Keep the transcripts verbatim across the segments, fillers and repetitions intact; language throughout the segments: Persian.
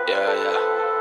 Yeah, yeah.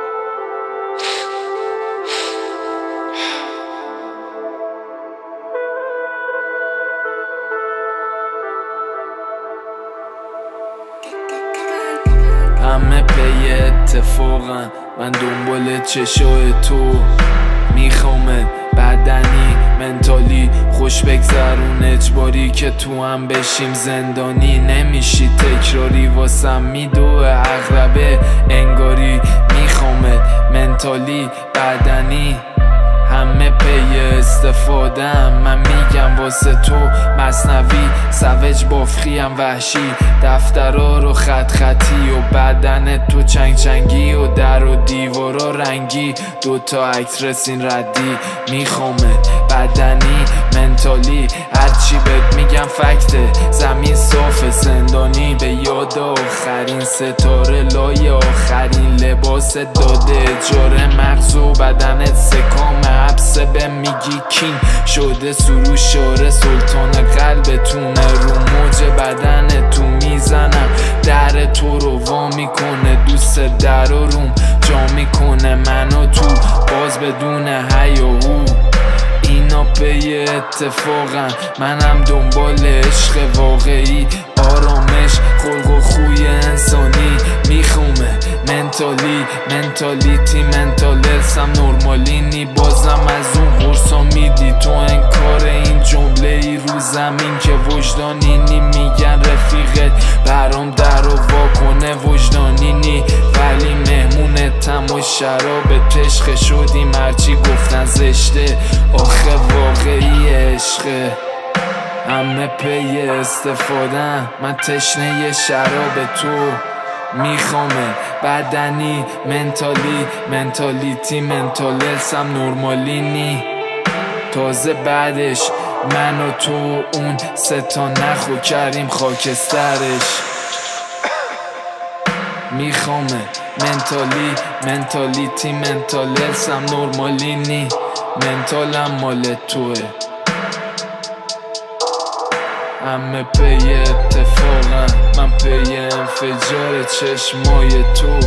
همه پی اتفاقن، من دنبال چشای تو میخوامه، بدنی منتالی خوش بگذرون، اجباری که تو هم بشیم زندانی، نمیشی تکراری واسم میدوه اغربه انگاری، میخوامه منتالی بدنی همه پی استفادم، من میگم واسه تو مثنوی سوج بافخیم وحشی، دفترها رو خط خطی و بدن تو چنگ چنگی و در و دیوارا رنگی، دوتا عکس رسین ردی، میخوامه بدنی منتالی هرچی بهت میگم فکته، زمین صاف زندانی به یاد آخرین ستاره لای آخرین لباس داده اجاره، مغز و بدنت سکام حبسه به میگی کین شده سروش شاره، سلطان قلبتونه رو موج بدن تو میزنم، در تو رو وا میکنه، دوست در و روم جا میکنه منو تو باز بدون هیاهو، اینا پی اتفاقن، منم دنبال عشق واقعی، آرامش خلق و خوی انسانی، میخومه منتالی منتالیتی منتالسم نرمالی نی، بازم از اون قرصا میدی تو انکار این جمله ای رو زمین که وجدانی نی، میگن رفیقت برام در و وا کنه وجدانی نی، ولی مهمونتم و شراب تشخه شدیم هرچی گفتن زشته، آخه واقعی عشقه، همه پی استفادن، من تشنه شراب تو میخوامه، بدنی منتالی منتالیتی منتالسم نرمالی نی، تازه بعدش من و تو اون سه تا نخو کردیم خاکسترش، میخوامه منتالی منتالیتی منتالسم نرمالی نی، منتالم مال توه، همه پی اتفاقن، من پی انفجار چشمای تو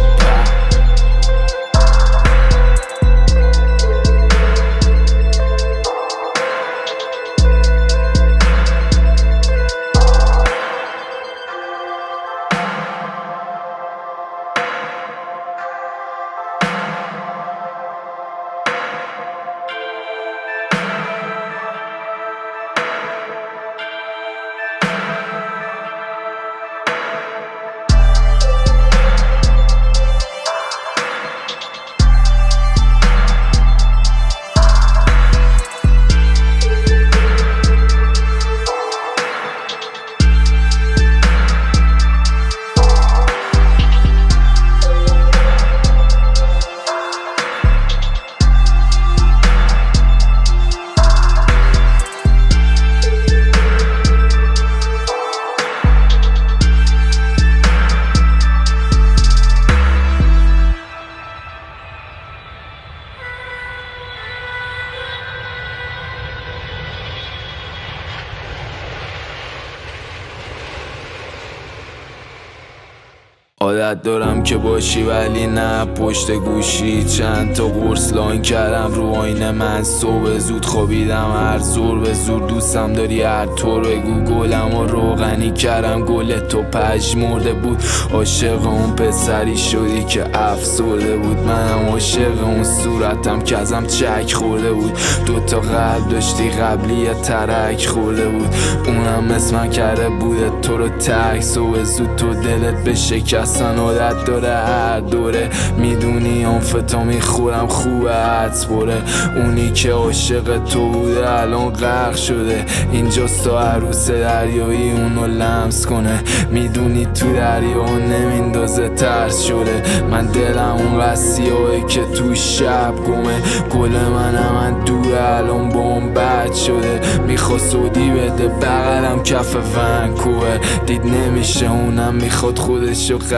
عادت دارم که باشی ولی نه پشت گوشی، چند تا قرص لاین کردم رو آینه من، صبح زود خوابیدم هر زور به زور، دوستم داری هر طور بگو، گلم و روغنی کردم گل تو پژمرده بود، عاشق اون پسری شدی که افسرده بود، منم عاشق اون صورتم که ازم چک خورده بود، دوتا قلب داشتی قبلی ترک خورده بود، اونم اسمم کرده بوده تو رو تک، صبح زود تو دلت به شکست عادت داره هر دوره، میدونی آنفتا میخورم خوبه حدس بره، اونی که عاشق تو بوده الان غرق شده، اینجاست تا عروس دریایی اونو لمس کنه، میدونی تو دریا نمیندازه ترس شده، من دلم اون قصیه که تو شب گمه، گل منم من دور الان بام بد شده، میخوا سودی بده بغلم کف ونکوه، دید نمیشه اونم میخواد خودشو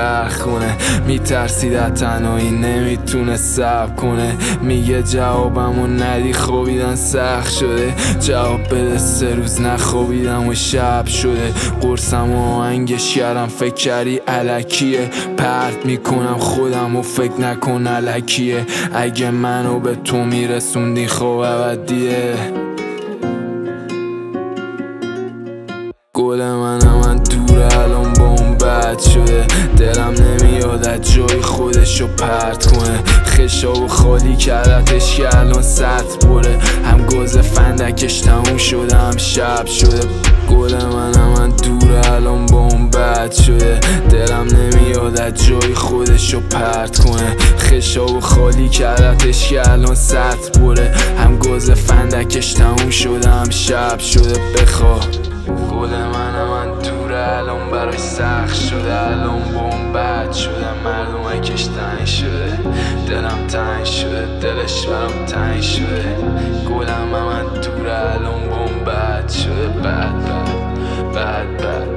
چرخونه. میترسید از تنهایی نمیتونه صبر کنه. میگه جوابمو ندی خوابیدن سخت شده. جواب بده سه روز نخوابیدم و شب شده. قرصم و آهنگش کردم فکر کردی الکیه. پرت میکنم خودم و فکر نکن الکیه. اگه منو به تو میرسوندی خب ابدیه. گل منم من دوره الان با اون بد شده. دلم نمیاد از جای خودشو پرت کنه. خشاب خالی کردتش که الان سطح بره. هم گاز فندکش تموم شده هم شب شده. گل منم من دوره الان با اون بد شده. دلم نمیاد از جای خودشو پرت کنه. خشاب خالی کردتش که الان سطح بره. هم گاز فندکش تموم شده هم شب شده. بخوا گل منم من دوره الان براش سخت شده. الان بوم بد شده. مردم اکش تنگ شده. دلم تنگ شده. دلش برام تنگ شده. گلم من دوره الان بوم بد شده. بد بد بد بد